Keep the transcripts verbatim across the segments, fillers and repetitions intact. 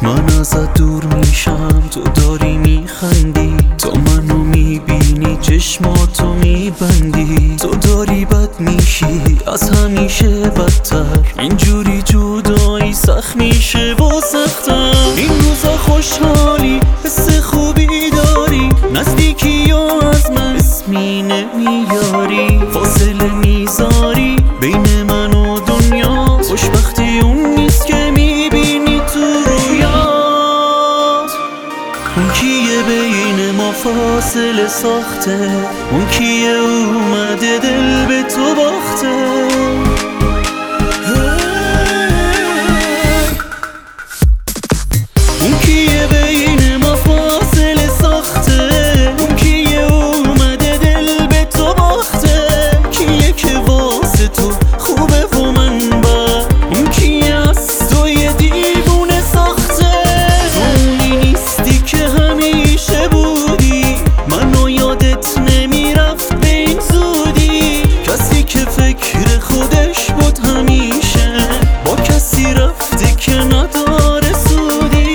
من ازت دور میشم، تو داری میخندی، تو منو میبینی چشماتو میبندی، تو داری بد میشی از همیشه بدتر، اینجوری جدایی سخت میشه و سختم. این روزا خوشحالی حس خوبی داری، نزدیکی یا از من اسمی نمیاری، فاصله میذاری بین من و دنیا، خوشبختی اون نیست که میبینی تو رویات. اون کیه بین ما فاصله ساخته، اون کیه اومده دل به تو باخته. اون کیه بین ما فاصله ساخته، اون کیه اومده دل به تو باخته، کیه که واسه تو خوبه و من بد، اون کیه از تو یه دیوونه ساخته. تو اونی نیستی که همیشه بودی، منو یادت نمیرفت به این زودی، کسی که فکر خودش بود همیشه با کسی رفته که نداره سودی.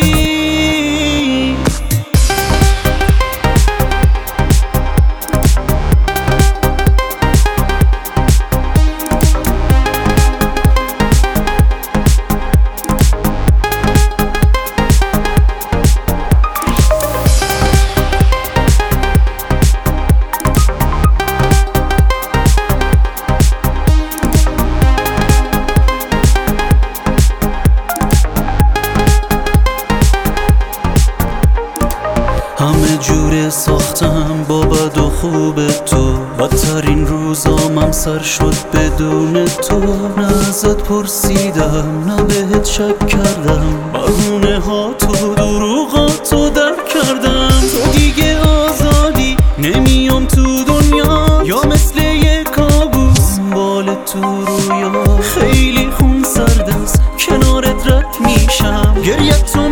همه جوره ساختم با بد و خوب تو، بدترین روزامم سر شد بدون تو. نه ازت پرسیدم نه بهت شک کردم، بهونه ها تو دروغاتو درک کردم. تو دیگه آزادی نمیام تو دنیا، یا مثل یه کابوس بال تو رویا، خیلی خون سرد است کنارت رد میشم، گریه تو